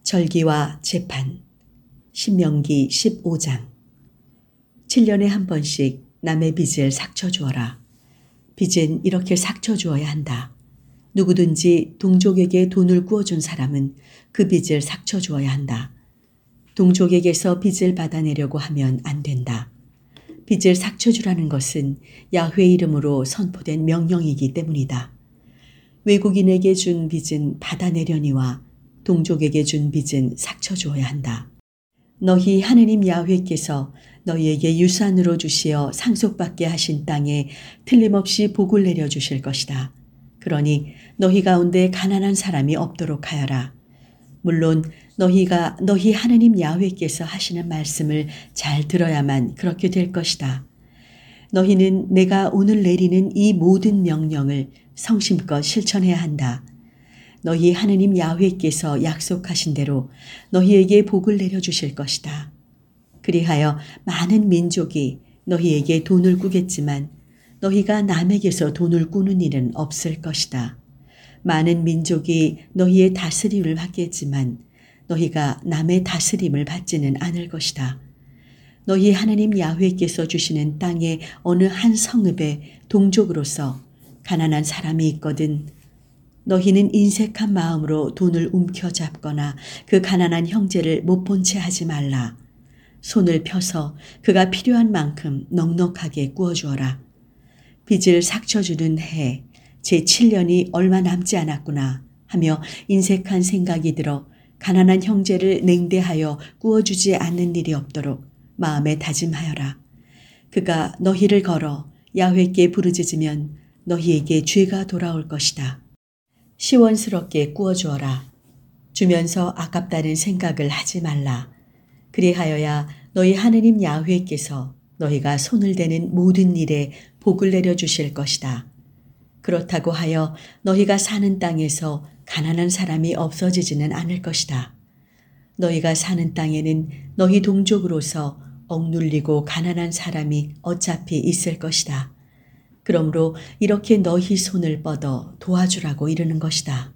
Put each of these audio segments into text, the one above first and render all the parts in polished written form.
절기와 재판. 신명기 15장. 7년에 한 번씩 남의 빚을 삭쳐 주어라. 빚은 이렇게 삭쳐 주어야 한다. 누구든지 동족에게 돈을 구워준 사람은 그 빚을 삭쳐 주어야 한다. 동족에게서 빚을 받아내려고 하면 안 된다. 빚을 삭쳐 주라는 것은 야훼 이름으로 선포된 명령이기 때문이다. 외국인에게 준 빚은 받아내려니와 동족에게 준 빚은 삭쳐 주어야 한다. 너희 하느님 야훼께서 너희에게 유산으로 주시어 상속받게 하신 땅에 틀림없이 복을 내려 주실 것이다. 그러니 너희 가운데 가난한 사람이 없도록 하여라. 물론 너희가 너희 하느님 야훼께서 하시는 말씀을 잘 들어야만 그렇게 될 것이다. 너희는 내가 오늘 내리는 이 모든 명령을 성심껏 실천해야 한다. 너희 하느님 야훼께서 약속하신 대로 너희에게 복을 내려주실 것이다. 그리하여 많은 민족이 너희에게 돈을 꾸겠지만 너희가 남에게서 돈을 꾸는 일은 없을 것이다. 많은 민족이 너희의 다스림을 받겠지만 너희가 남의 다스림을 받지는 않을 것이다. 너희 하느님 야훼께서 주시는 땅의 어느 한 성읍에 동족으로서 가난한 사람이 있거든 너희는 인색한 마음으로 돈을 움켜잡거나 그 가난한 형제를 못 본 채 하지 말라. 손을 펴서 그가 필요한 만큼 넉넉하게 구워주어라. 빚을 삭쳐주는 해 제7년이 얼마 남지 않았구나 하며 인색한 생각이 들어 가난한 형제를 냉대하여 구워주지 않는 일이 없도록 마음에 다짐하여라. 그가 너희를 걸어 야훼께 부르짖으면 너희에게 죄가 돌아올 것이다. 시원스럽게 구워주어라. 주면서 아깝다는 생각을 하지 말라. 그리하여야 너희 하느님 야훼께서 너희가 손을 대는 모든 일에 복을 내려주실 것이다. 그렇다고 하여 너희가 사는 땅에서 가난한 사람이 없어지지는 않을 것이다. 너희가 사는 땅에는 너희 동족으로서 억눌리고 가난한 사람이 어차피 있을 것이다. 그러므로 이렇게 너희 손을 뻗어 도와주라고 이르는 것이다.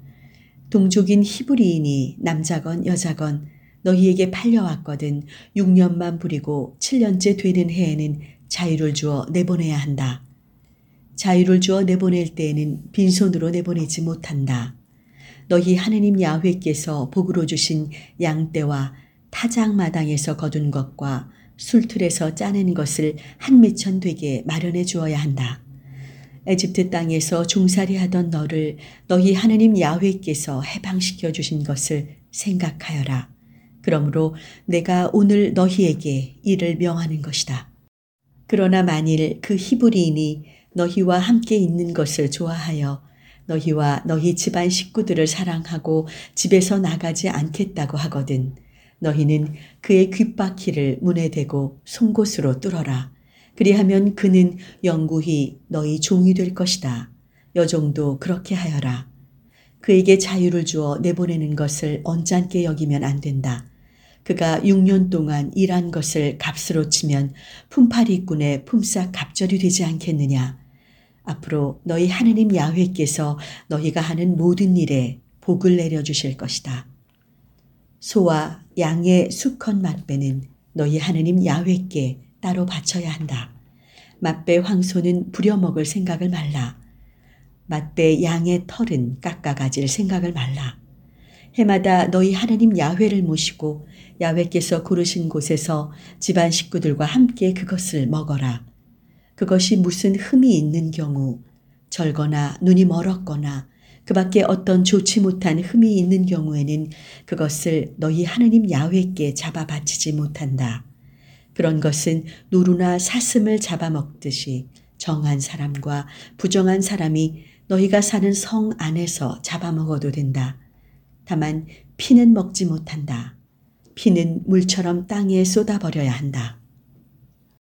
동족인 히브리인이 남자건 여자건 너희에게 팔려왔거든 6년만 부리고 7년째 되는 해에는 자유를 주어 내보내야 한다. 자유를 주어 내보낼 때에는 빈손으로 내보내지 못한다. 너희 하느님 야훼께서 복으로 주신 양떼와 타작마당에서 거둔 것과 술틀에서 짜낸 것을 한 미천 되게 마련해 주어야 한다. 에집트 땅에서 종살이하던 너를 너희 하느님 야훼께서 해방시켜 주신 것을 생각하여라. 그러므로 내가 오늘 너희에게 이를 명하는 것이다. 그러나 만일 그 히브리인이 너희와 함께 있는 것을 좋아하여 너희와 너희 집안 식구들을 사랑하고 집에서 나가지 않겠다고 하거든 너희는 그의 귓바퀴를 문에 대고 송곳으로 뚫어라. 그리하면 그는 영구히 너희 종이 될 것이다. 여종도 그렇게 하여라. 그에게 자유를 주어 내보내는 것을 언짢게 여기면 안 된다. 그가 6년 동안 일한 것을 값으로 치면 품팔이꾼의 품삯 갑절이 되지 않겠느냐. 앞으로 너희 하느님 야훼께서 너희가 하는 모든 일에 복을 내려주실 것이다. 소와 양의 수컷 맛배는 너희 하느님 야훼께 따로 바쳐야 한다. 맛배 황소는 부려먹을 생각을 말라. 맛배 양의 털은 깎아가질 생각을 말라. 해마다 너희 하느님 야훼를 모시고 야훼께서 고르신 곳에서 집안 식구들과 함께 그것을 먹어라. 그것이 무슨 흠이 있는 경우 절거나 눈이 멀었거나 그 밖에 어떤 좋지 못한 흠이 있는 경우에는 그것을 너희 하느님 야훼께 잡아 바치지 못한다. 그런 것은 노루나 사슴을 잡아먹듯이 정한 사람과 부정한 사람이 너희가 사는 성 안에서 잡아먹어도 된다. 다만 피는 먹지 못한다. 피는 물처럼 땅에 쏟아버려야 한다.